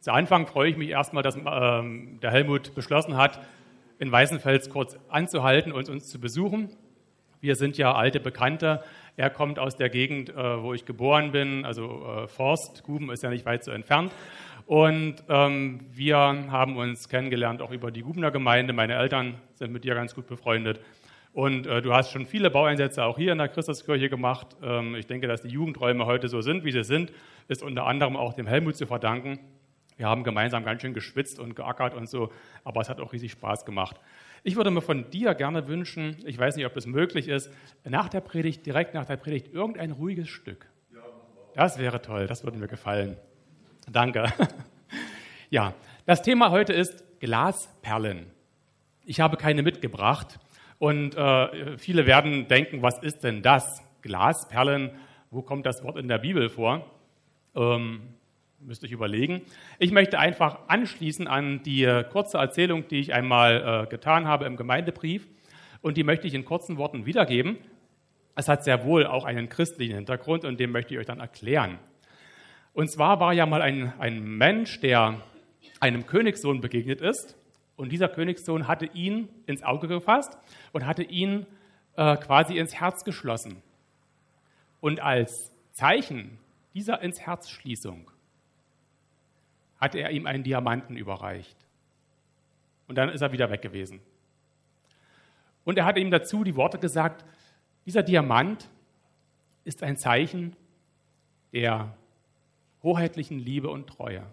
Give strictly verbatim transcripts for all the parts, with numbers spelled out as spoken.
Zu Anfang freue ich mich erstmal, dass ähm, der Helmut beschlossen hat, in Weißenfels kurz anzuhalten und uns zu besuchen. Wir sind ja alte Bekannte. Er kommt aus der Gegend, äh, wo ich geboren bin, also äh, Forst. Guben ist ja nicht weit so entfernt. Und ähm, wir haben uns kennengelernt auch über die Gubener Gemeinde. Meine Eltern sind mit dir ganz gut befreundet. Und äh, du hast schon viele Baueinsätze auch hier in der Christuskirche gemacht. Ähm, ich denke, dass die Jugendräume heute so sind, wie sie sind, ist unter anderem auch dem Helmut zu verdanken. Wir haben gemeinsam ganz schön geschwitzt und geackert und so, aber es hat auch riesig Spaß gemacht. Ich würde mir von dir gerne wünschen, ich weiß nicht, ob das möglich ist, nach der Predigt, direkt nach der Predigt, irgendein ruhiges Stück. Das wäre toll, das würde mir gefallen. Danke. Ja, das Thema heute ist Glasperlen. Ich habe keine mitgebracht und äh, viele werden denken, was ist denn das? Glasperlen, wo kommt das Wort in der Bibel vor? Ähm, Müsste ich überlegen. Ich möchte einfach anschließen an die äh, kurze Erzählung, die ich einmal äh, getan habe im Gemeindebrief. Und die möchte ich in kurzen Worten wiedergeben. Es hat sehr wohl auch einen christlichen Hintergrund und den möchte ich euch dann erklären. Und zwar war ja mal ein, ein Mensch, der einem Königssohn begegnet ist. Und dieser Königssohn hatte ihn ins Auge gefasst und hatte ihn äh, quasi ins Herz geschlossen. Und als Zeichen dieser ins Herzschließung hatte er ihm einen Diamanten überreicht. Und dann ist er wieder weg gewesen. Und er hatte ihm dazu die Worte gesagt, dieser Diamant ist ein Zeichen der hoheitlichen Liebe und Treue.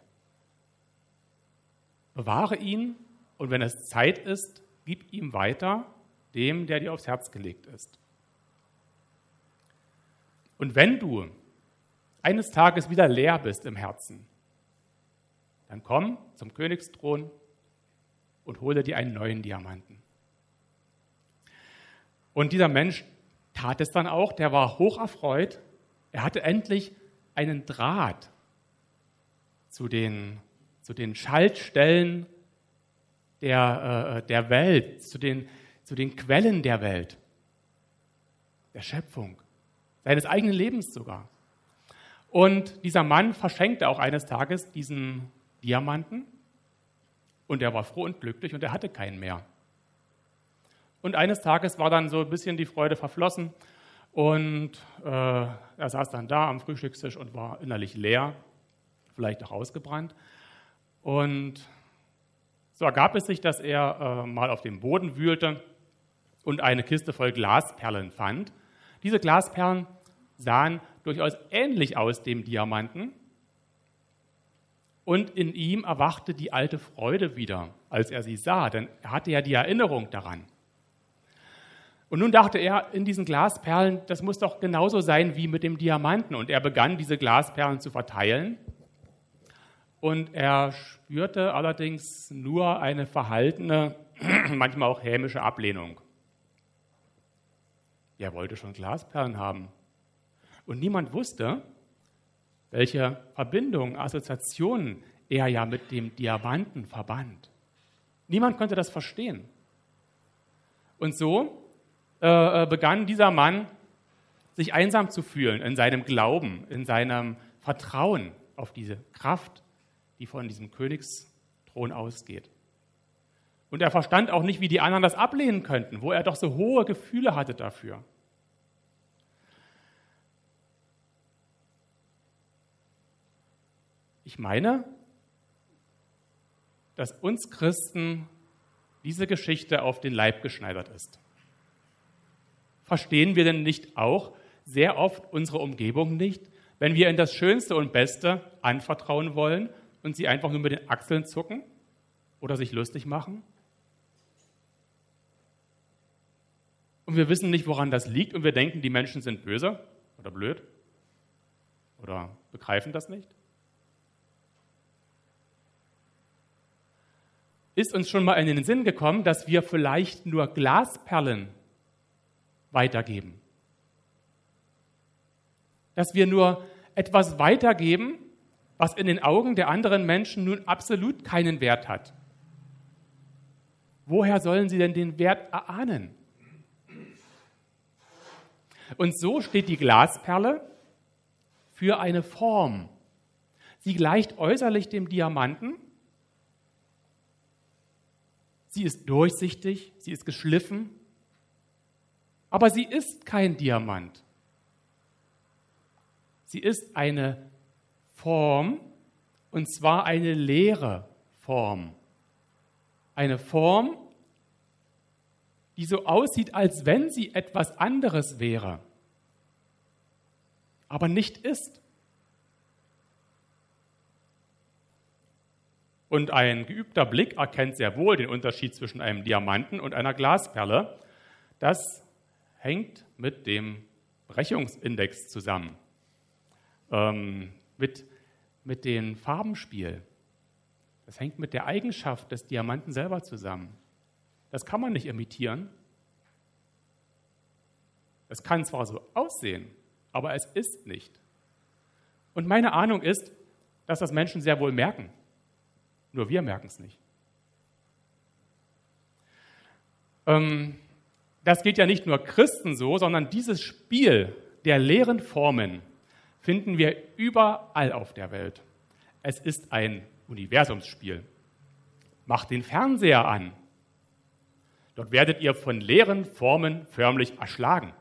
Bewahre ihn und wenn es Zeit ist, gib ihm weiter, dem, der dir aufs Herz gelegt ist. Und wenn du eines Tages wieder leer bist im Herzen, dann komm zum Königsthron und hole dir einen neuen Diamanten. Und dieser Mensch tat es dann auch, der war hocherfreut. Er hatte endlich einen Draht zu den, zu den Schaltstellen der, äh, der Welt, zu den, zu den Quellen der Welt, der Schöpfung, seines eigenen Lebens sogar. Und dieser Mann verschenkte auch eines Tages diesen Diamanten und er war froh und glücklich und er hatte keinen mehr. Und eines Tages war dann so ein bisschen die Freude verflossen und äh, er saß dann da am Frühstückstisch und war innerlich leer, vielleicht auch ausgebrannt. Und so ergab es sich, dass er äh, mal auf dem Boden wühlte und eine Kiste voll Glasperlen fand. Diese Glasperlen sahen durchaus ähnlich aus dem Diamanten. Und in ihm erwachte die alte Freude wieder, als er sie sah, denn er hatte ja die Erinnerung daran. Und nun dachte er, in diesen Glasperlen, das muss doch genauso sein wie mit dem Diamanten. Und er begann, diese Glasperlen zu verteilen. Und er spürte allerdings nur eine verhaltene, manchmal auch hämische Ablehnung. Er wollte schon Glasperlen haben. Und niemand wusste, welche Verbindungen, Assoziationen er ja mit dem Diamanten verband. Niemand konnte das verstehen. Und so äh, begann dieser Mann, sich einsam zu fühlen in seinem Glauben, in seinem Vertrauen auf diese Kraft, die von diesem Königsthron ausgeht. Und er verstand auch nicht, wie die anderen das ablehnen könnten, wo er doch so hohe Gefühle hatte dafür. Ich meine, dass uns Christen diese Geschichte auf den Leib geschneidert ist. Verstehen wir denn nicht auch sehr oft unsere Umgebung nicht, wenn wir in das Schönste und Beste anvertrauen wollen und sie einfach nur mit den Achseln zucken oder sich lustig machen? Und wir wissen nicht, woran das liegt und wir denken, die Menschen sind böse oder blöd oder begreifen das nicht. Ist uns schon mal in den Sinn gekommen, dass wir vielleicht nur Glasperlen weitergeben? Dass wir nur etwas weitergeben, was in den Augen der anderen Menschen nun absolut keinen Wert hat? Woher sollen sie denn den Wert erahnen? Und so steht die Glasperle für eine Form. die gleicht äußerlich dem Diamanten. Sie ist durchsichtig, sie ist geschliffen, aber sie ist kein Diamant. Sie ist eine Form, und zwar eine leere Form. Eine Form, die so aussieht, als wenn sie etwas anderes wäre, aber nicht ist. Und ein geübter Blick erkennt sehr wohl den Unterschied zwischen einem Diamanten und einer Glasperle. Das hängt mit dem Brechungsindex zusammen, ähm, mit, mit dem Farbenspiel. Das hängt mit der Eigenschaft des Diamanten selber zusammen. Das kann man nicht imitieren. Es kann zwar so aussehen, aber es ist nicht. Und meine Ahnung ist, dass das Menschen sehr wohl merken. Nur wir merken es nicht. Ähm, das geht ja nicht nur Christen so, sondern dieses Spiel der leeren Formen finden wir überall auf der Welt. Es ist ein Universumsspiel. Macht den Fernseher an. Dort werdet ihr von leeren Formen förmlich erschlagen.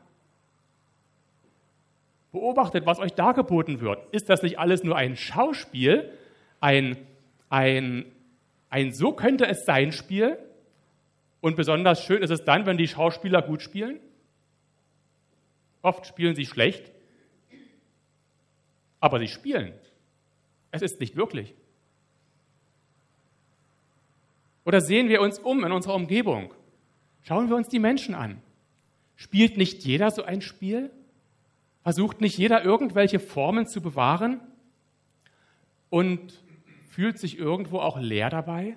Beobachtet, was euch dargeboten wird. Ist das nicht alles nur ein Schauspiel, ein Ein, ein So könnte es sein Spiel, und besonders schön ist es dann, wenn die Schauspieler gut spielen. Oft spielen sie schlecht, aber sie spielen. Es ist nicht wirklich. Oder sehen wir uns um in unserer Umgebung. Schauen wir uns die Menschen an. Spielt nicht jeder so ein Spiel? Versucht nicht jeder irgendwelche Formen zu bewahren? Und fühlt sich irgendwo auch leer dabei?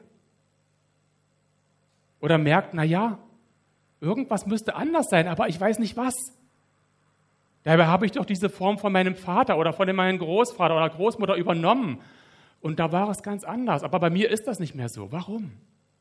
Oder merkt, na ja, irgendwas müsste anders sein, aber ich weiß nicht was. Dabei habe ich doch diese Form von meinem Vater oder von meinem Großvater oder Großmutter übernommen. Und da war es ganz anders. Aber bei mir ist das nicht mehr so. Warum?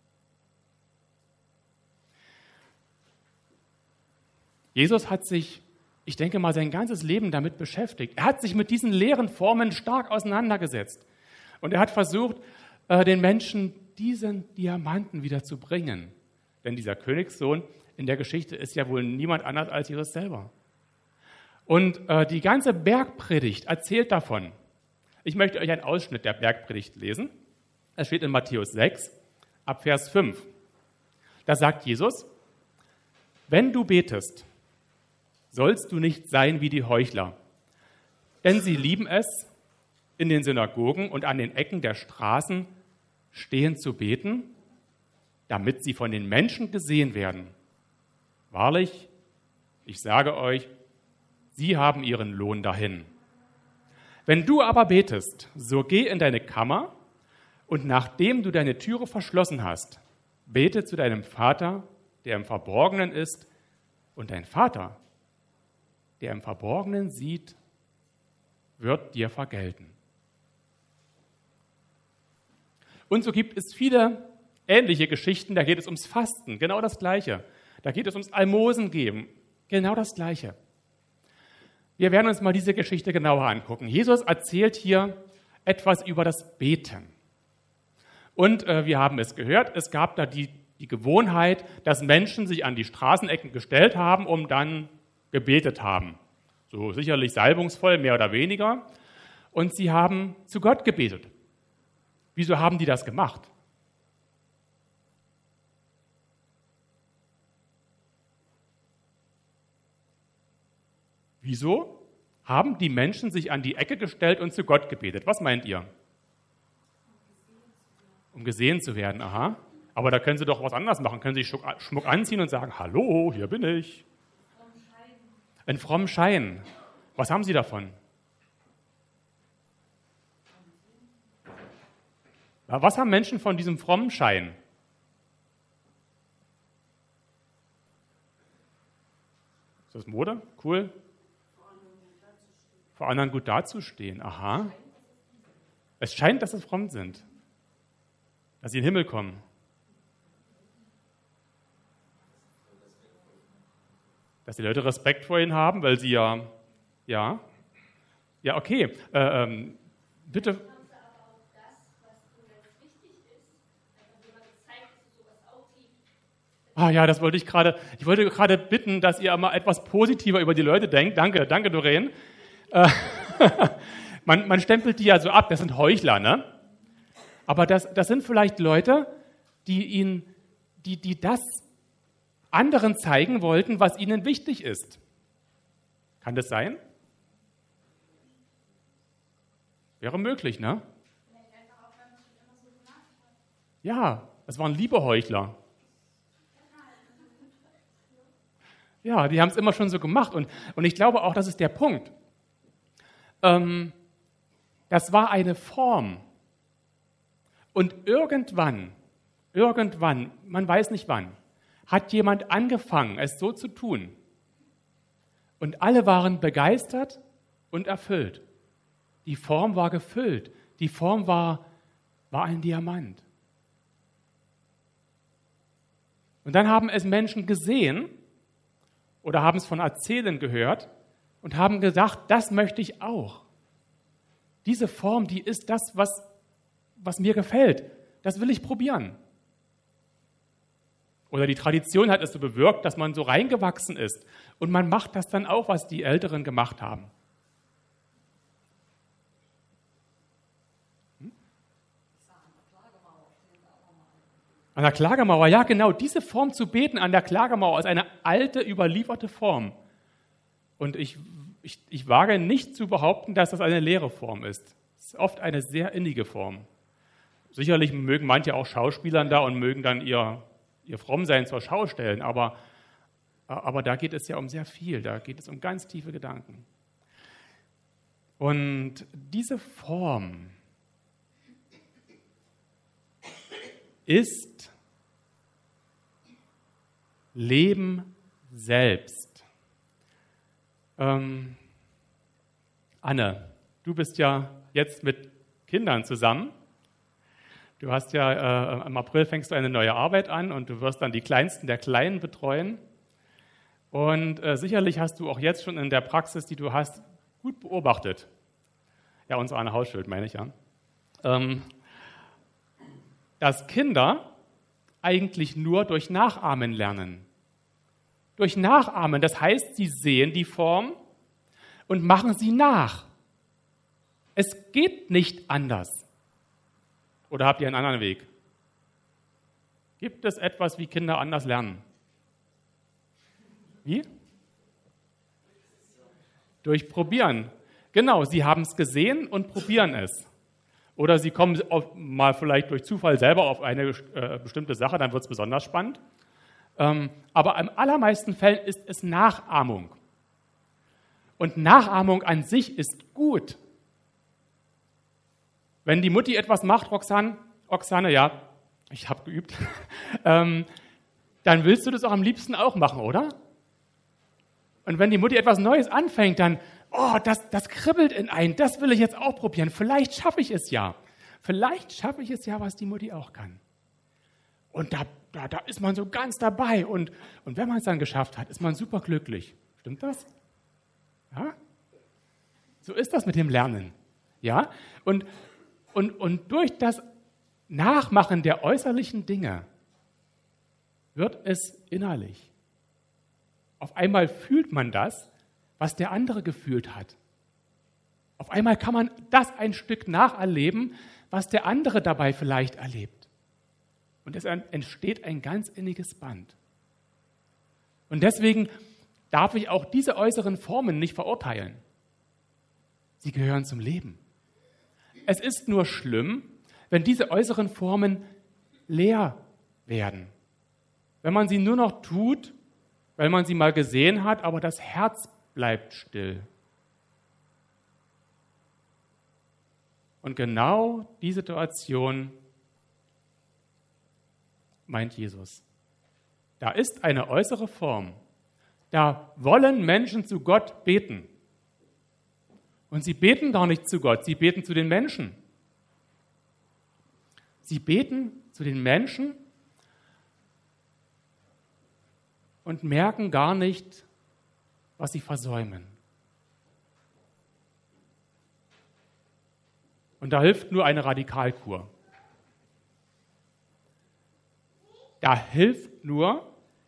Jesus hat sich, ich denke mal, sein ganzes Leben damit beschäftigt. Er hat sich mit diesen leeren Formen stark auseinandergesetzt. Und er hat versucht, den Menschen diesen Diamanten wieder zu bringen. Denn dieser Königssohn in der Geschichte ist ja wohl niemand anders als Jesus selber. Und die ganze Bergpredigt erzählt davon. Ich möchte euch einen Ausschnitt der Bergpredigt lesen. Es steht in Matthäus sechs, ab Vers fünf. Da sagt Jesus: Wenn du betest, sollst du nicht sein wie die Heuchler, denn sie lieben es, in den Synagogen und an den Ecken der Straßen stehen zu beten, damit sie von den Menschen gesehen werden. Wahrlich, ich sage euch, sie haben ihren Lohn dahin. Wenn du aber betest, so geh in deine Kammer und nachdem du deine Türe verschlossen hast, bete zu deinem Vater, der im Verborgenen ist, und dein Vater, der im Verborgenen sieht, wird dir vergelten. Und so gibt es viele ähnliche Geschichten, da geht es ums Fasten, genau das Gleiche. Da geht es ums Almosen geben, genau das Gleiche. Wir werden uns mal diese Geschichte genauer angucken. Jesus erzählt hier etwas über das Beten. Und äh, wir haben es gehört, es gab da die, die Gewohnheit, dass Menschen sich an die Straßenecken gestellt haben, um dann gebetet haben. So sicherlich salbungsvoll, mehr oder weniger. Und sie haben zu Gott gebetet. Wieso haben die das gemacht? Wieso haben die Menschen sich an die Ecke gestellt und zu Gott gebetet? Was meint ihr? Um gesehen zu werden, aha. Aber da können sie doch was anderes machen. Können sie Schmuck anziehen und sagen, hallo, hier bin ich. Ein frommen Schein. Was haben sie davon? Was haben Menschen von diesem frommen Schein? Ist das Mode? Cool. Vor anderen gut dazustehen. Aha. Es scheint, dass sie fromm sind. Dass sie in den Himmel kommen. Dass die Leute Respekt vor ihnen haben, weil sie ja, ja, ja, okay, äh, ähm, bitte. Ah ja, das wollte ich gerade, ich wollte gerade bitten, dass ihr mal etwas positiver über die Leute denkt. Danke, danke Doreen. Äh, man, man stempelt die ja so ab, das sind Heuchler, ne? Aber das, das sind vielleicht Leute, die ihn, die, die das anderen zeigen wollten, was ihnen wichtig ist. Kann das sein? Wäre möglich, ne? Ja, es waren liebe Heuchler. Ja, die haben es immer schon so gemacht. Und, und ich glaube auch, das ist der Punkt. Ähm, das war eine Form. Und irgendwann, irgendwann, man weiß nicht wann, hat jemand angefangen, es so zu tun. Und alle waren begeistert und erfüllt. Die Form war gefüllt. Die Form war, war ein Diamant. Und dann haben es Menschen gesehen oder haben es von Erzählen gehört und haben gedacht, das möchte ich auch. Diese Form, die ist das, was, was mir gefällt. Das will ich probieren. Oder die Tradition hat es so bewirkt, dass man so reingewachsen ist. Und man macht das dann auch, was die Älteren gemacht haben. Hm? An der Klagemauer, ja genau, diese Form zu beten an der Klagemauer ist eine alte, überlieferte Form. Und ich, ich, ich wage nicht zu behaupten, dass das eine leere Form ist. Es ist oft eine sehr innige Form. Sicherlich mögen manche auch Schauspielern da und mögen dann ihr, ihr Frommsein zur Schau stellen, aber, aber da geht es ja um sehr viel, da geht es um ganz tiefe Gedanken. Und diese Form ist Leben selbst. Ähm, Anne, du bist ja jetzt mit Kindern zusammen. Du hast ja, äh, im April fängst du eine neue Arbeit an und du wirst dann die Kleinsten der Kleinen betreuen. Und äh, sicherlich hast du auch jetzt schon in der Praxis, die du hast, gut beobachtet. Ja, unsere Anne Hausschuld, meine ich ja. Ähm, dass Kinder eigentlich nur durch Nachahmen lernen. Durch Nachahmen, das heißt, sie sehen die Form und machen sie nach. Es geht nicht anders. Oder habt ihr einen anderen Weg? Gibt es etwas, wie Kinder anders lernen? Wie? Durch Probieren. Genau, sie haben es gesehen und probieren es. Oder sie kommen auf, mal vielleicht durch Zufall selber auf eine äh, bestimmte Sache, dann wird es besonders spannend. Ähm, aber in allermeisten Fällen ist es Nachahmung. Und Nachahmung an sich ist gut. Wenn die Mutti etwas macht, Roxanne, Oksane, ja, ich habe geübt, ähm, dann willst du das auch am liebsten auch machen, oder? Und wenn die Mutti etwas Neues anfängt, dann, oh, das, das kribbelt in einen, das will ich jetzt auch probieren. Vielleicht schaffe ich es ja. Vielleicht schaffe ich es ja, was die Mutti auch kann. Und da, da, da ist man so ganz dabei. Und, und wenn man es dann geschafft hat, ist man super glücklich. Stimmt das? Ja? So ist das mit dem Lernen. Ja? Und, und, und durch das Nachmachen der äußerlichen Dinge wird es innerlich. Auf einmal fühlt man das, was der andere gefühlt hat. Auf einmal kann man das ein Stück nacherleben, was der andere dabei vielleicht erlebt. Und es entsteht ein ganz inniges Band. Und deswegen darf ich auch diese äußeren Formen nicht verurteilen. Sie gehören zum Leben. Es ist nur schlimm, wenn diese äußeren Formen leer werden. Wenn man sie nur noch tut, weil man sie mal gesehen hat, aber das Herz bleibt still. Und genau die Situation meint Jesus. Da ist eine äußere Form. Da wollen Menschen zu Gott beten. Und sie beten gar nicht zu Gott, sie beten zu den Menschen. Sie beten zu den Menschen und merken gar nicht, was sie versäumen. Und da hilft nur eine Radikalkur. Da hilft nur,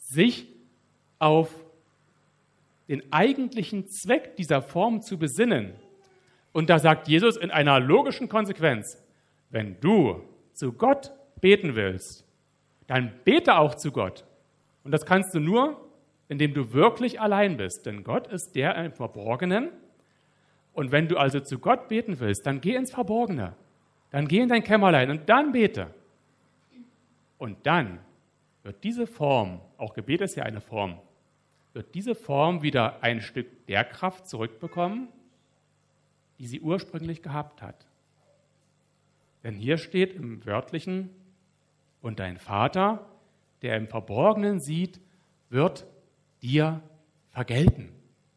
sich auf den eigentlichen Zweck dieser Form zu besinnen. Und da sagt Jesus in einer logischen Konsequenz, wenn du zu Gott beten willst, dann bete auch zu Gott. Und das kannst du nur, indem du wirklich allein bist. Denn Gott ist der im Verborgenen. Und wenn du also zu Gott beten willst, dann geh ins Verborgene. Dann geh in dein Kämmerlein und dann bete. Und dann wird diese Form, auch Gebet ist ja eine Form, wird diese Form wieder ein Stück der Kraft zurückbekommen, die sie ursprünglich gehabt hat. Denn hier steht im Wörtlichen, und dein Vater, der im Verborgenen sieht, wird dir vergelten.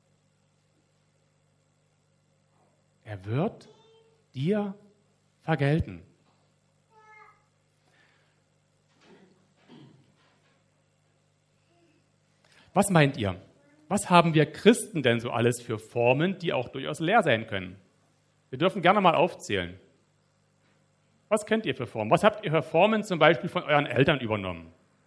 Er wird dir vergelten. Was meint ihr? Was haben wir Christen denn so alles für Formen, die auch durchaus leer sein können? Wir dürfen gerne mal aufzählen. Was kennt ihr für Formen? Was habt ihr für Formen zum Beispiel von euren Eltern übernommen?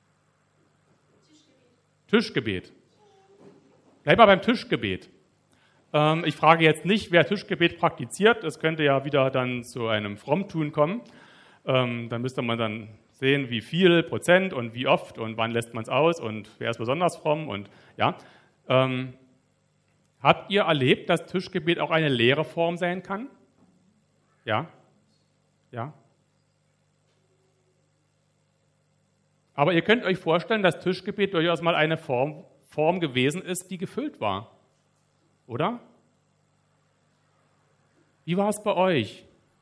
Tischgebet. Tischgebet. Bleib mal beim Tischgebet. Ähm, ich frage jetzt nicht, wer Tischgebet praktiziert. Das könnte ja wieder dann zu einem Frommtun kommen. Ähm, dann müsste man dann sehen, wie viel Prozent und wie oft und wann lässt man es aus und wer ist besonders fromm. Und ja. Ähm, habt ihr erlebt, dass Tischgebet auch eine leere Form sein kann? Ja? Ja? Aber ihr könnt euch vorstellen, dass Tischgebet durchaus mal eine Form, Form gewesen ist, die gefüllt war. Oder? Wie war es bei euch?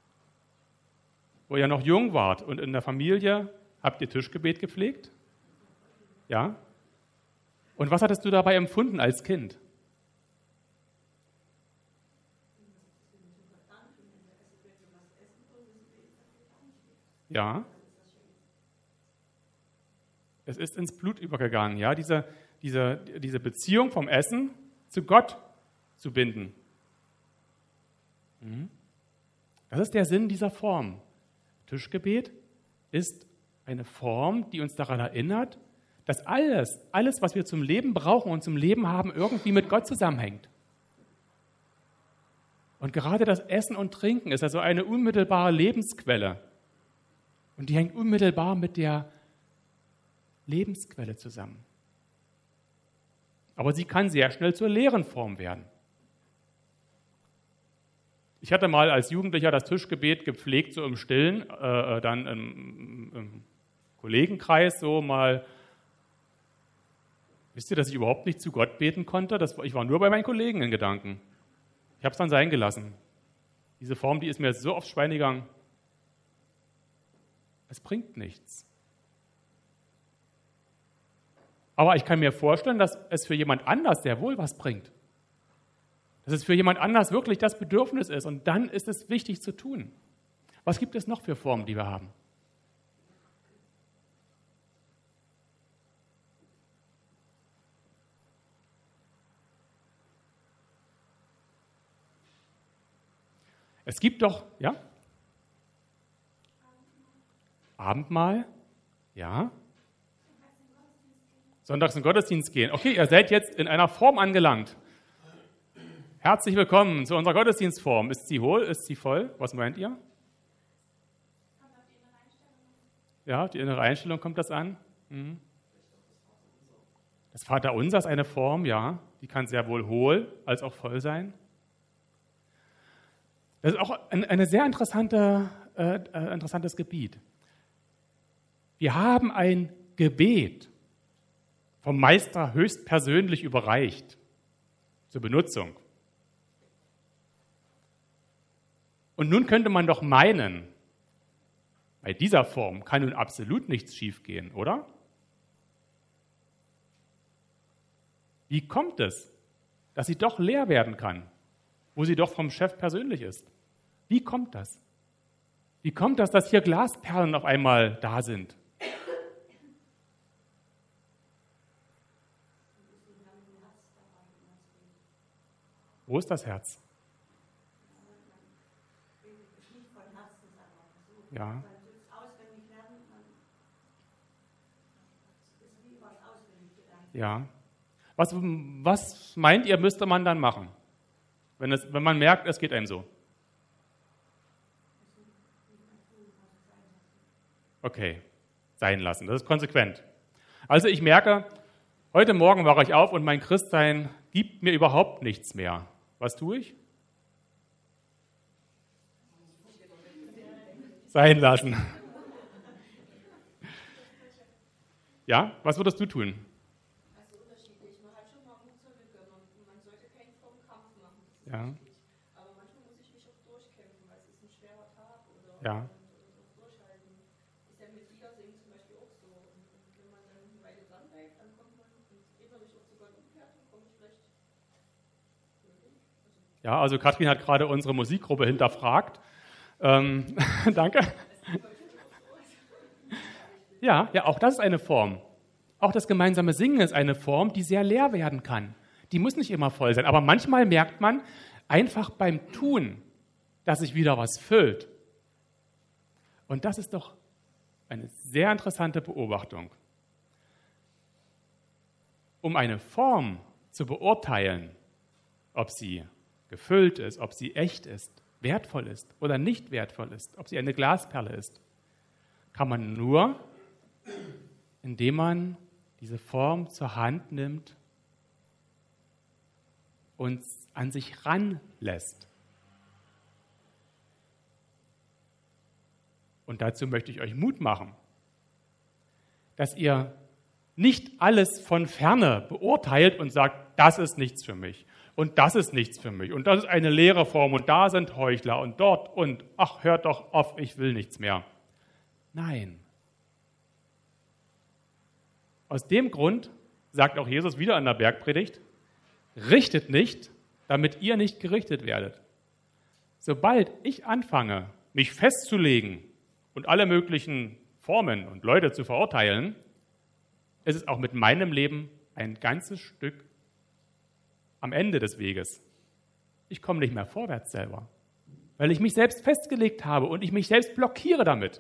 Wo ihr noch jung wart und in der Familie, habt ihr Tischgebet gepflegt? Ja? Und was hattest du dabei empfunden als Kind? Ja? Es ist ins Blut übergegangen, ja, diese, diese, diese Beziehung vom Essen zu Gott zu binden. Das ist der Sinn dieser Form. Tischgebet ist eine Form, die uns daran erinnert, dass alles, alles, was wir zum Leben brauchen und zum Leben haben, irgendwie mit Gott zusammenhängt. Und gerade das Essen und Trinken ist also eine unmittelbare Lebensquelle. Und die hängt unmittelbar mit der Lebensquelle zusammen. Aber sie kann sehr schnell zur leeren Form werden. Ich hatte mal als Jugendlicher das Tischgebet gepflegt, so im Stillen, äh, dann im, im Kollegenkreis so mal. Wisst ihr, dass ich überhaupt nicht zu Gott beten konnte? Das, ich war nur bei meinen Kollegen in Gedanken. Ich habe es dann sein gelassen. Diese Form, die ist mir so aufs Schwein gegangen. Es bringt nichts. Aber ich kann mir vorstellen, dass es für jemand anders sehr wohl was bringt. Dass es für jemand anders wirklich das Bedürfnis ist. Und dann ist es wichtig zu tun. Was gibt es noch für Formen, die wir haben? Es gibt doch, ja? Abendmahl, ja? Sonntags in den Gottesdienst gehen. Okay, ihr seid jetzt in einer Form angelangt. Herzlich willkommen zu unserer Gottesdienstform. Ist sie hohl? Ist sie voll? Was meint ihr? Ja, die innere Einstellung kommt das an. Mhm. Das Vaterunser ist eine Form, ja. Die kann sehr wohl hohl als auch voll sein. Das ist auch ein eine sehr interessante, äh, äh, interessantes Gebiet. Wir haben ein Gebet vom Meister höchstpersönlich überreicht zur Benutzung. Und nun könnte man doch meinen, bei dieser Form kann nun absolut nichts schiefgehen, oder? Wie kommt es, dass sie doch leer werden kann, wo sie doch vom Chef persönlich ist? Wie kommt das? Wie kommt das, dass hier Glasperlen auf einmal da sind? Wo ist das Herz? Ja. Ja. Was, was meint ihr, müsste man dann machen, wenn, es, wenn man merkt, es geht einem so? Okay, sein lassen, das ist konsequent. Also ich merke, heute Morgen wache ich auf und mein Christsein gibt mir überhaupt nichts mehr. Was tue ich? Sein lassen. Ja, was würdest du tun? Also unterschiedlich. Man hat schon mal Mut zur Lücke. Man, man sollte keinen frommen Kampf machen. Das ist Ja. wichtig. Aber manchmal muss ich mich auch durchkämpfen, weil es ist ein schwerer Tag oder, Ja. und, und, und durchhalten. Ist ja mit Liedersingen zum Beispiel auch so. Und, und wenn man dann eine Weile dranbleibt, dann kommt man innerlich auch zu Gott umkehrt und kommt vielleicht. Ja, also Katrin hat gerade unsere Musikgruppe hinterfragt. Ähm, danke. Ja, ja, auch das ist eine Form. Auch das gemeinsame Singen ist eine Form, die sehr leer werden kann. Die muss nicht immer voll sein, aber manchmal merkt man einfach beim Tun, dass sich wieder was füllt. Und das ist doch eine sehr interessante Beobachtung. Um eine Form zu beurteilen, ob sie gefüllt ist, ob sie echt ist, wertvoll ist oder nicht wertvoll ist, ob sie eine Glasperle ist, kann man nur, indem man diese Form zur Hand nimmt und an sich ranlässt. Und dazu möchte ich euch Mut machen, dass ihr nicht alles von Ferne beurteilt und sagt, das ist nichts für mich und das ist nichts für mich und das ist eine leere Form und da sind Heuchler und dort und ach, hört doch auf, ich will nichts mehr. Nein. Aus dem Grund sagt auch Jesus wieder in der Bergpredigt, richtet nicht, damit ihr nicht gerichtet werdet. Sobald ich anfange, mich festzulegen und alle möglichen Formen und Leute zu verurteilen, ist es auch mit meinem Leben ein ganzes Stück am Ende des Weges. Ich komme nicht mehr vorwärts selber, weil ich mich selbst festgelegt habe und ich mich selbst blockiere damit.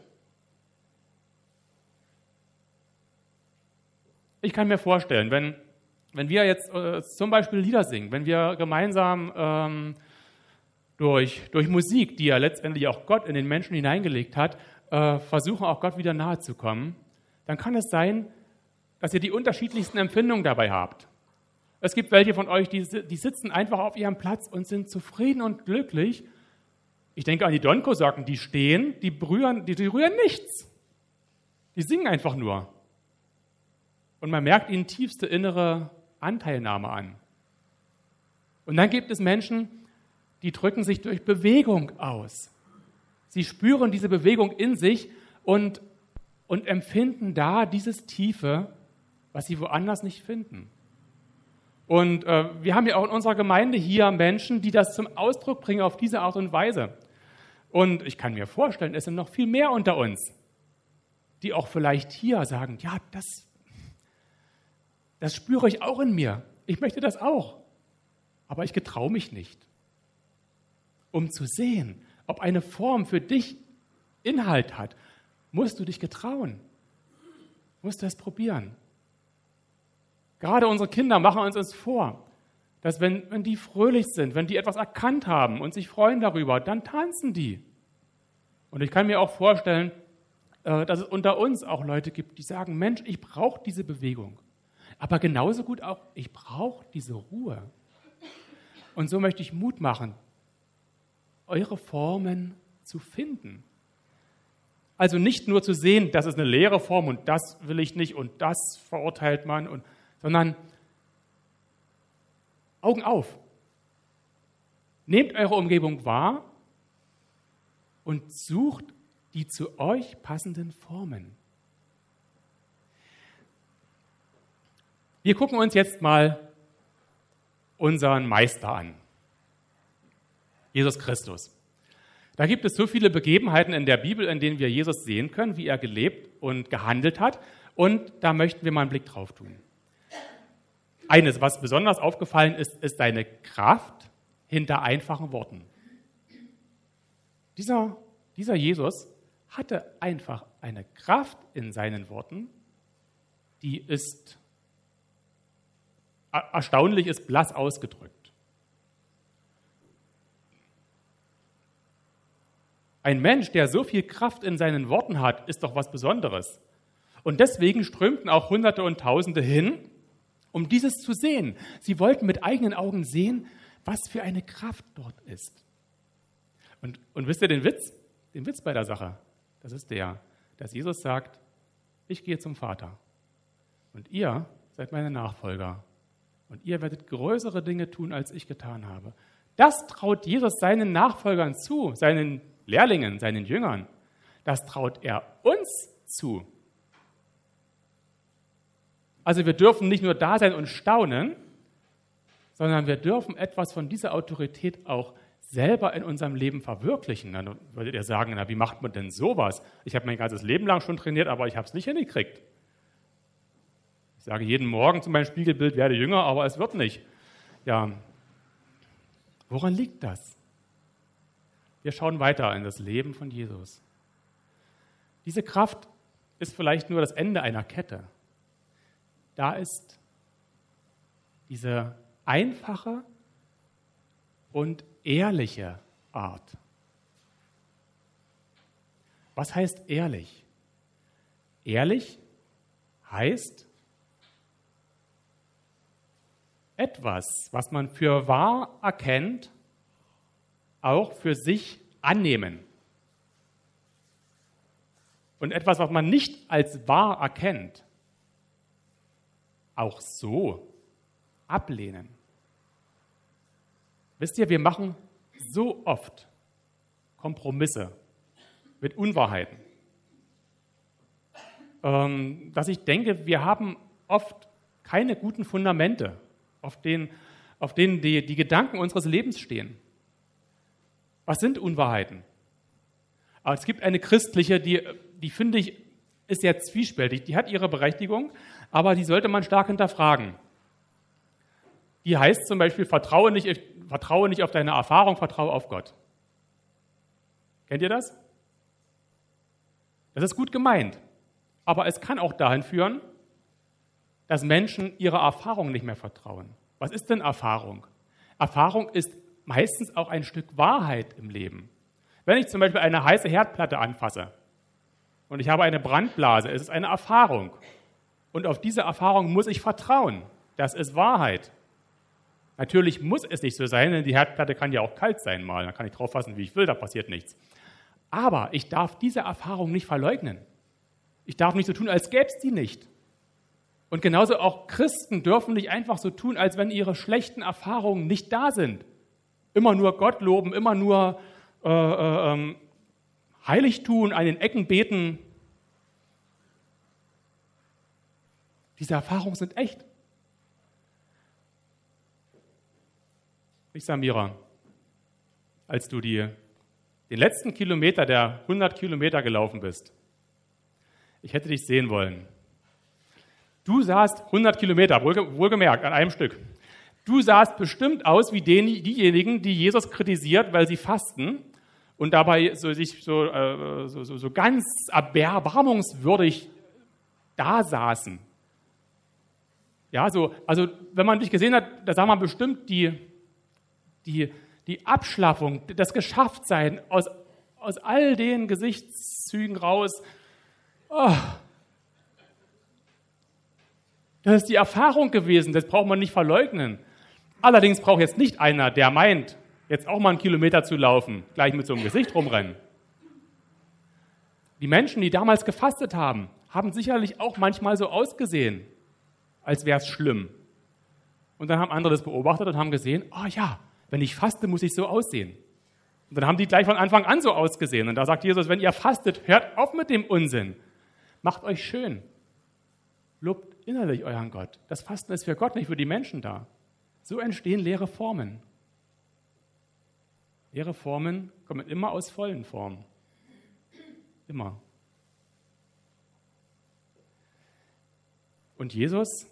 Ich kann mir vorstellen, wenn, wenn wir jetzt äh, zum Beispiel Lieder singen, wenn wir gemeinsam ähm, durch, durch Musik, die ja letztendlich auch Gott in den Menschen hineingelegt hat, äh, versuchen auch Gott wieder nahe zu kommen, dann kann es sein, dass ihr die unterschiedlichsten Empfindungen dabei habt. Es gibt welche von euch, die, die sitzen einfach auf ihrem Platz und sind zufrieden und glücklich. Ich denke an die Donko-Socken, die stehen, die berühren, die, die rühren nichts. Die singen einfach nur. Und man merkt ihnen tiefste innere Anteilnahme an. Und dann gibt es Menschen, die drücken sich durch Bewegung aus. Sie spüren diese Bewegung in sich und, und empfinden da dieses Tiefe, was sie woanders nicht finden. Und äh, wir haben ja auch in unserer Gemeinde hier Menschen, die das zum Ausdruck bringen auf diese Art und Weise. Und ich kann mir vorstellen, es sind noch viel mehr unter uns, die auch vielleicht hier sagen, ja, das Das spüre ich auch in mir. Ich möchte das auch. Aber ich getraue mich nicht. Um zu sehen, ob eine Form für dich Inhalt hat, musst du dich getrauen. Musst du es probieren. Gerade unsere Kinder machen uns es vor, dass wenn, wenn die fröhlich sind, wenn die etwas erkannt haben und sich freuen darüber, dann tanzen die. Und ich kann mir auch vorstellen, dass es unter uns auch Leute gibt, die sagen, Mensch, ich brauche diese Bewegung. Aber genauso gut auch, ich brauche diese Ruhe. Und so möchte ich Mut machen, eure Formen zu finden. Also nicht nur zu sehen, das ist eine leere Form und das will ich nicht und das verurteilt man, und, sondern Augen auf. Nehmt eure Umgebung wahr und sucht die zu euch passenden Formen. Wir gucken uns jetzt mal unseren Meister an, Jesus Christus. Da gibt es so viele Begebenheiten in der Bibel, in denen wir Jesus sehen können, wie er gelebt und gehandelt hat. Und da möchten wir mal einen Blick drauf tun. Eines, was besonders aufgefallen ist, ist seine Kraft hinter einfachen Worten. Dieser, dieser Jesus hatte einfach eine Kraft in seinen Worten, die ist erstaunlich ist blass ausgedrückt. Ein Mensch, der so viel Kraft in seinen Worten hat, ist doch was Besonderes. Und deswegen strömten auch Hunderte und Tausende hin, um dieses zu sehen. Sie wollten mit eigenen Augen sehen, was für eine Kraft dort ist. Und, und wisst ihr den Witz? Den Witz bei der Sache, das ist der, dass Jesus sagt, ich gehe zum Vater und ihr seid meine Nachfolger und ihr werdet größere Dinge tun, als ich getan habe. Das traut Jesus seinen Nachfolgern zu, seinen Lehrlingen, seinen Jüngern. Das traut er uns zu. Also wir dürfen nicht nur da sein und staunen, sondern wir dürfen etwas von dieser Autorität auch selber in unserem Leben verwirklichen. Dann würdet ihr sagen, na, wie macht man denn sowas? Ich habe mein ganzes Leben lang schon trainiert, aber ich habe es nicht hingekriegt. Ich sage jeden Morgen zu meinem Spiegelbild, werde jünger, aber es wird nicht. Ja, woran liegt das? Wir schauen weiter in das Leben von Jesus. Diese Kraft ist vielleicht nur das Ende einer Kette. Da ist diese einfache und ehrliche Art. Was heißt ehrlich? Ehrlich heißt etwas, was man für wahr erkennt, auch für sich annehmen. Und etwas, was man nicht als wahr erkennt, auch so ablehnen. Wisst ihr, wir machen so oft Kompromisse mit Unwahrheiten, ähm, dass ich denke, wir haben oft keine guten Fundamente, auf denen, auf denen die, die Gedanken unseres Lebens stehen. Was sind Unwahrheiten? Aber es gibt eine christliche, die, die finde ich, ist sehr zwiespältig. Die hat ihre Berechtigung, aber die sollte man stark hinterfragen. Die heißt zum Beispiel, vertraue nicht, vertraue nicht auf deine Erfahrung, vertraue auf Gott. Kennt ihr das? Das ist gut gemeint, aber es kann auch dahin führen, dass Menschen ihrer Erfahrung nicht mehr vertrauen. Was ist denn Erfahrung? Erfahrung ist meistens auch ein Stück Wahrheit im Leben. Wenn ich zum Beispiel eine heiße Herdplatte anfasse und ich habe eine Brandblase, ist es eine Erfahrung. Und auf diese Erfahrung muss ich vertrauen. Das ist Wahrheit. Natürlich muss es nicht so sein, denn die Herdplatte kann ja auch kalt sein mal. Da kann ich drauf fassen, wie ich will, da passiert nichts. Aber ich darf diese Erfahrung nicht verleugnen. Ich darf nicht so tun, als gäbe es die nicht. Und genauso auch Christen dürfen nicht einfach so tun, als wenn ihre schlechten Erfahrungen nicht da sind. Immer nur Gott loben, immer nur äh, äh, ähm, heilig tun, an den Ecken beten. Diese Erfahrungen sind echt. Ich, Samira, als du die, den letzten Kilometer der hundert Kilometer gelaufen bist, ich hätte dich sehen wollen. Du sahst hundert Kilometer, wohlge- wohlgemerkt, an einem Stück. Du sahst bestimmt aus wie den, diejenigen, die Jesus kritisiert, weil sie fasten und dabei so, sich so, äh, so, so, so ganz erbarmungswürdig da saßen. Ja, so, also wenn man dich gesehen hat, da sah man bestimmt die, die, die Abschlaffung, das Geschafftsein aus, aus all den Gesichtszügen raus. Oh. Das ist die Erfahrung gewesen, das braucht man nicht verleugnen. Allerdings braucht jetzt nicht einer, der meint, jetzt auch mal einen Kilometer zu laufen, gleich mit so einem Gesicht rumrennen. Die Menschen, die damals gefastet haben, haben sicherlich auch manchmal so ausgesehen, als wäre es schlimm. Und dann haben andere das beobachtet und haben gesehen, oh ja, wenn ich faste, muss ich so aussehen. Und dann haben die gleich von Anfang an so ausgesehen. Und da sagt Jesus, wenn ihr fastet, hört auf mit dem Unsinn. Macht euch schön. Lobt innerlich euren Gott. Das Fasten ist für Gott, nicht für die Menschen da. So entstehen leere Formen. Leere Formen kommen immer aus vollen Formen. Immer. Und Jesus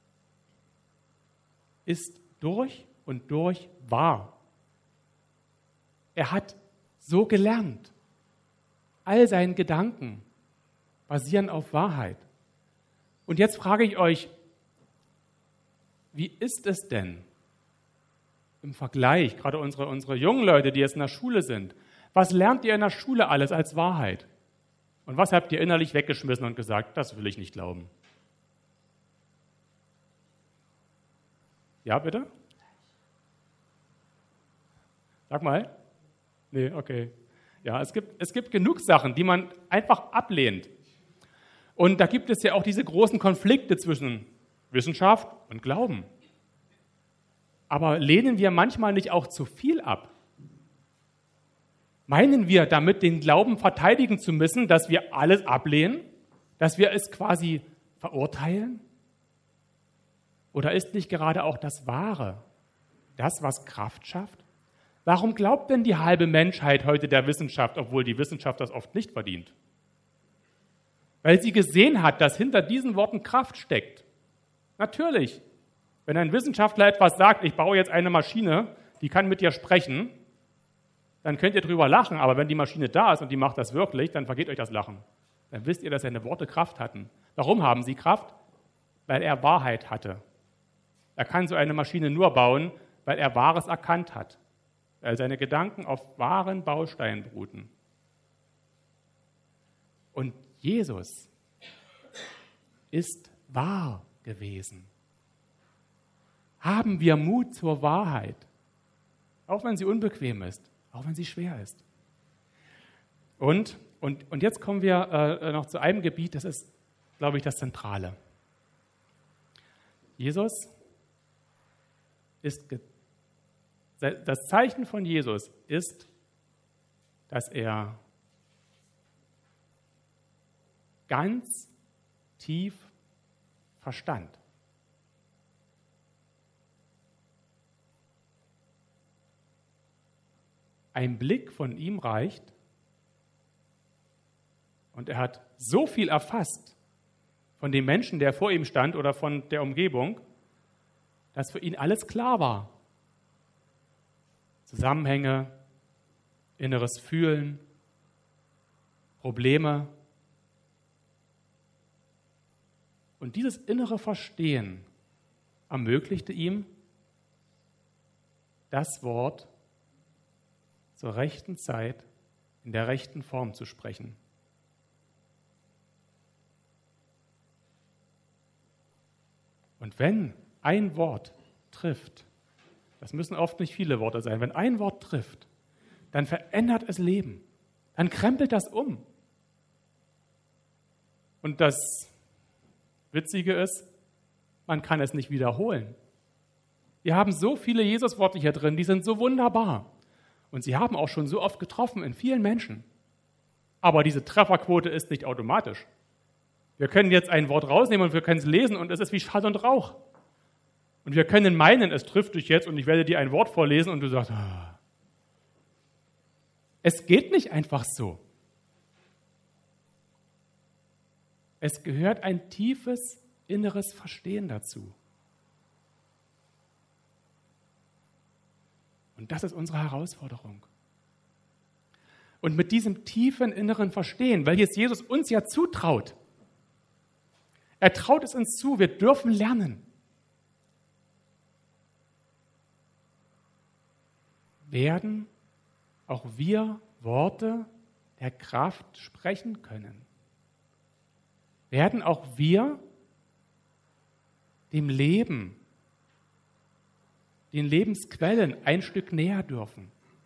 ist durch und durch wahr. Er hat so gelernt. All seine Gedanken basieren auf Wahrheit. Und jetzt frage ich euch, wie ist es denn im Vergleich, gerade unsere, unsere jungen Leute, die jetzt in der Schule sind, was lernt ihr in der Schule alles als Wahrheit? Und was habt ihr innerlich weggeschmissen und gesagt, das will ich nicht glauben? Ja, bitte? Sag mal. Nee, okay. Ja, es gibt, es gibt genug Sachen, die man einfach ablehnt. Und da gibt es ja auch diese großen Konflikte zwischen Wissenschaft und Glauben. Aber lehnen wir manchmal nicht auch zu viel ab? Meinen wir damit, den Glauben verteidigen zu müssen, dass wir alles ablehnen? Dass wir es quasi verurteilen? Oder ist nicht gerade auch das Wahre, das, was Kraft schafft? Warum glaubt denn die halbe Menschheit heute der Wissenschaft, obwohl die Wissenschaft das oft nicht verdient? Weil sie gesehen hat, dass hinter diesen Worten Kraft steckt. Natürlich, wenn ein Wissenschaftler etwas sagt, ich baue jetzt eine Maschine, die kann mit dir sprechen, dann könnt ihr drüber lachen, aber wenn die Maschine da ist und die macht das wirklich, dann vergeht euch das Lachen. Dann wisst ihr, dass seine Worte Kraft hatten. Warum haben sie Kraft? Weil er Wahrheit hatte. Er kann so eine Maschine nur bauen, weil er Wahres erkannt hat, weil seine Gedanken auf wahren Bausteinen beruhten. Und Jesus ist wahr gewesen. Haben wir Mut zur Wahrheit, auch wenn sie unbequem ist, auch wenn sie schwer ist. Und, und, und jetzt kommen wir äh, noch zu einem Gebiet, das ist, glaube ich, das Zentrale. Jesus ist, das Zeichen von Jesus ist, dass er ganz tief verstand. Ein Blick von ihm reicht und er hat so viel erfasst von dem Menschen, der vor ihm stand oder von der Umgebung, dass für ihn alles klar war. Zusammenhänge, inneres Fühlen, Probleme. Und dieses innere Verstehen ermöglichte ihm, das Wort zur rechten Zeit in der rechten Form zu sprechen. Und wenn ein Wort trifft, das müssen oft nicht viele Worte sein, wenn ein Wort trifft, dann verändert es Leben, dann krempelt das um. Und das Witzige ist, man kann es nicht wiederholen. Wir haben so viele Jesus-Worte hier drin, die sind so wunderbar. Und sie haben auch schon so oft getroffen in vielen Menschen. Aber diese Trefferquote ist nicht automatisch. Wir können jetzt ein Wort rausnehmen und wir können es lesen und es ist wie Schall und Rauch. Und wir können meinen, es trifft dich jetzt und ich werde dir ein Wort vorlesen und du sagst, ah. Es geht nicht einfach so. Es gehört ein tiefes inneres Verstehen dazu. Und das ist unsere Herausforderung. Und mit diesem tiefen inneren Verstehen, weil jetzt Jesus uns ja zutraut, er traut es uns zu, wir dürfen lernen. Werden auch wir Worte der Kraft sprechen können. Werden auch wir dem Leben, den Lebensquellen ein Stück näher dürfen.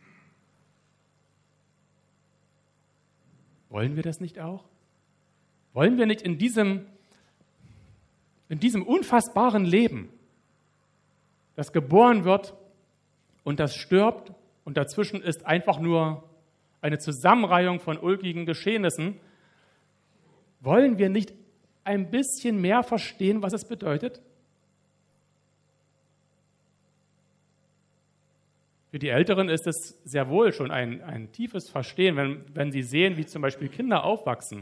Wollen wir das nicht auch? Wollen wir nicht in diesem, in diesem unfassbaren Leben, das geboren wird und das stirbt und dazwischen ist einfach nur eine Zusammenreihung von ulkigen Geschehnissen, wollen wir nicht ein bisschen mehr verstehen, was es bedeutet? Für die Älteren ist es sehr wohl schon ein, ein tiefes Verstehen, wenn, wenn sie sehen, wie zum Beispiel Kinder aufwachsen.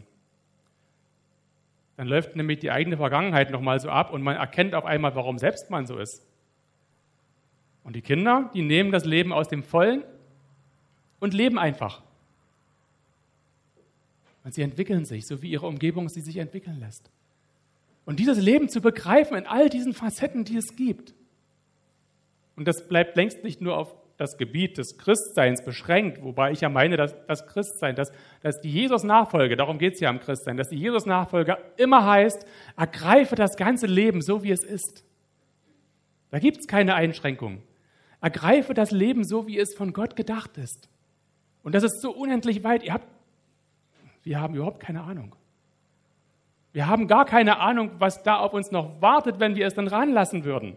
Dann läuft nämlich die eigene Vergangenheit nochmal so ab und man erkennt auf einmal, warum selbst man so ist. Und die Kinder, die nehmen das Leben aus dem Vollen und leben einfach. Und sie entwickeln sich, so wie ihre Umgebung sie sich entwickeln lässt. Und dieses Leben zu begreifen in all diesen Facetten, die es gibt. Und das bleibt längst nicht nur auf das Gebiet des Christseins beschränkt, wobei ich ja meine, dass das Christsein, dass, dass die Jesus-Nachfolge, darum geht es ja am Christsein, dass die Jesus-Nachfolge immer heißt, ergreife das ganze Leben so, wie es ist. Da gibt es keine Einschränkung. Ergreife das Leben so, wie es von Gott gedacht ist. Und das ist so unendlich weit. Ihr habt, wir haben überhaupt keine Ahnung. Wir haben gar keine Ahnung, was da auf uns noch wartet, wenn wir es dann ranlassen würden.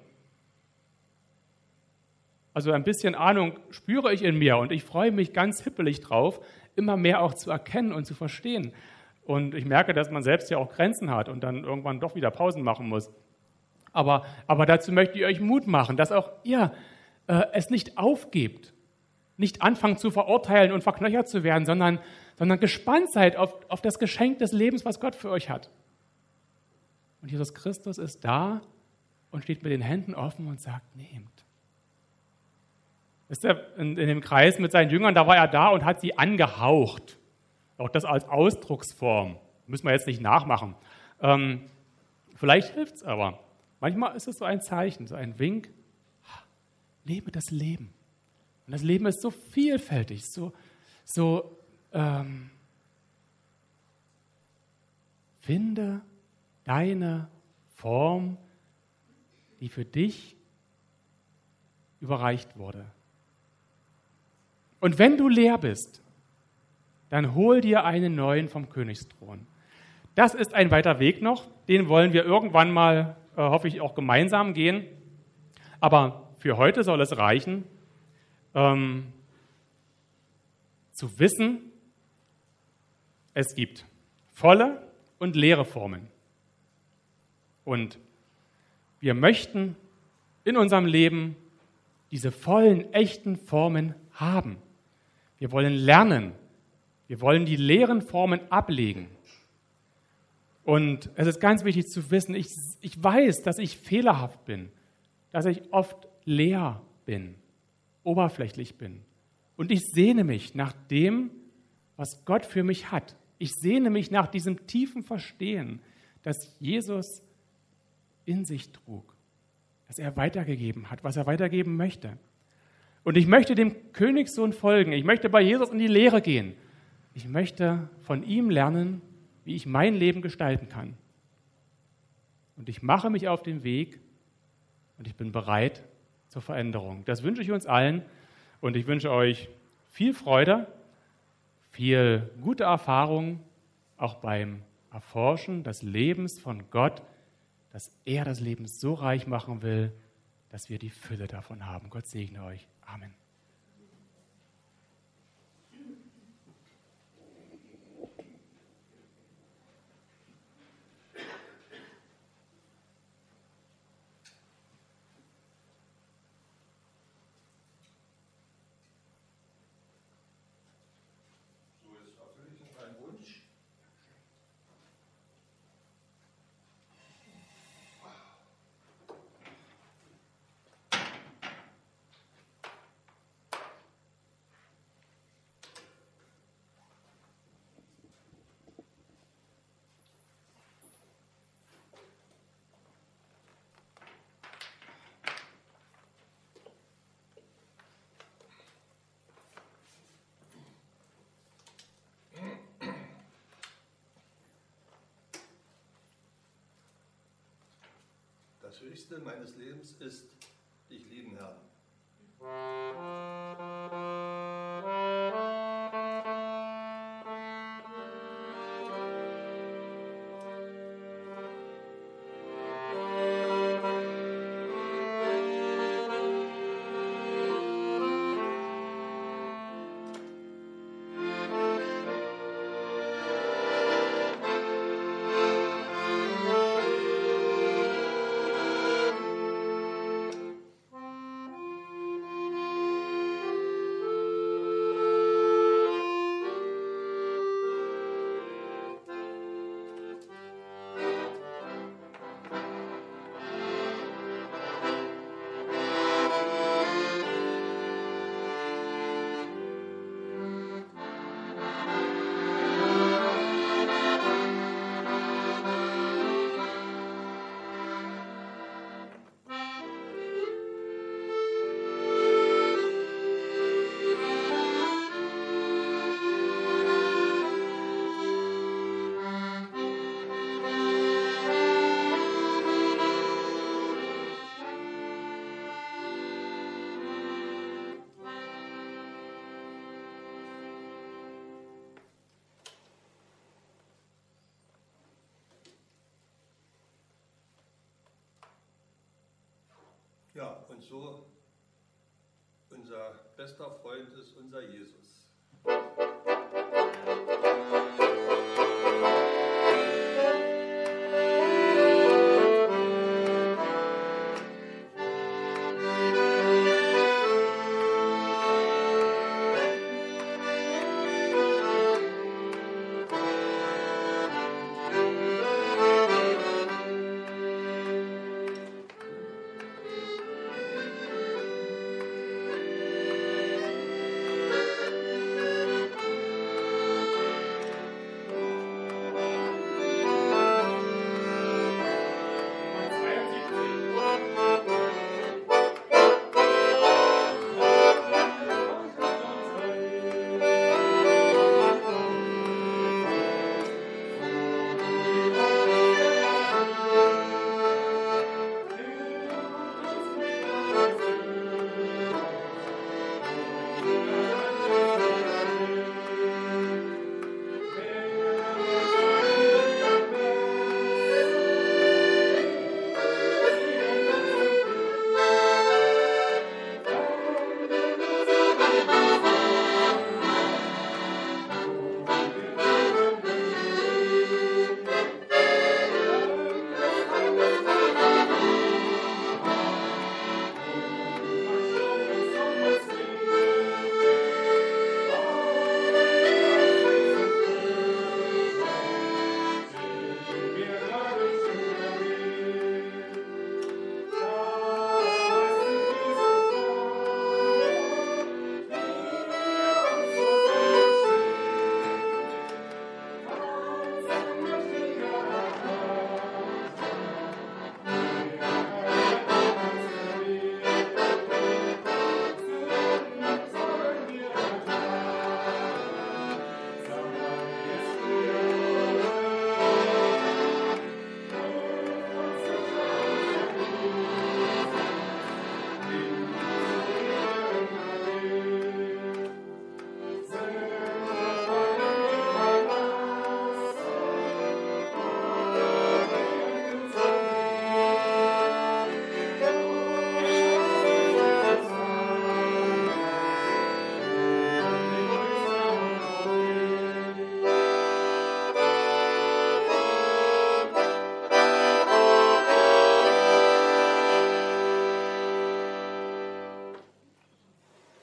Also ein bisschen Ahnung spüre ich in mir und ich freue mich ganz hippelig drauf, immer mehr auch zu erkennen und zu verstehen. Und ich merke, dass man selbst ja auch Grenzen hat und dann irgendwann doch wieder Pausen machen muss. Aber, aber dazu möchte ich euch Mut machen, dass auch ihr äh, es nicht aufgebt, nicht anfangt zu verurteilen und verknöchert zu werden, sondern, sondern gespannt seid auf, auf das Geschenk des Lebens, was Gott für euch hat. Und Jesus Christus ist da und steht mit den Händen offen und sagt, nehmt. Ist er in, in dem Kreis mit seinen Jüngern, da war er da und hat sie angehaucht. Auch das als Ausdrucksform. Müssen wir jetzt nicht nachmachen. Ähm, vielleicht hilft es aber. Manchmal ist es so ein Zeichen, so ein Wink. Lebe das Leben. Und das Leben ist so vielfältig, so, so ähm, finde deine Form, die für dich überreicht wurde. Und wenn du leer bist, dann hol dir einen neuen vom Königsthron. Das ist ein weiter Weg noch, den wollen wir irgendwann mal, äh, hoffe ich, auch gemeinsam gehen. Aber für heute soll es reichen, ähm, zu wissen, es gibt volle und leere Formen. Und wir möchten in unserem Leben diese vollen, echten Formen haben. Wir wollen lernen. Wir wollen die leeren Formen ablegen. Und es ist ganz wichtig zu wissen, ich, ich weiß, dass ich fehlerhaft bin, dass ich oft leer bin, oberflächlich bin. Und ich sehne mich nach dem, was Gott für mich hat. Ich sehne mich nach diesem tiefen Verstehen, das Jesus in sich trug, das er weitergegeben hat, was er weitergeben möchte. Und ich möchte dem Königssohn folgen. Ich möchte bei Jesus in die Lehre gehen. Ich möchte von ihm lernen, wie ich mein Leben gestalten kann. Und ich mache mich auf den Weg und ich bin bereit zur Veränderung. Das wünsche ich uns allen und ich wünsche euch viel Freude, viel gute Erfahrung, auch beim Erforschen des Lebens von Gott, dass er das Leben so reich machen will, dass wir die Fülle davon haben. Gott segne euch. Amen. Das Höchste meines Lebens ist, dich lieben, Herr. Ja, und so unser bester Freund ist unser Jesus.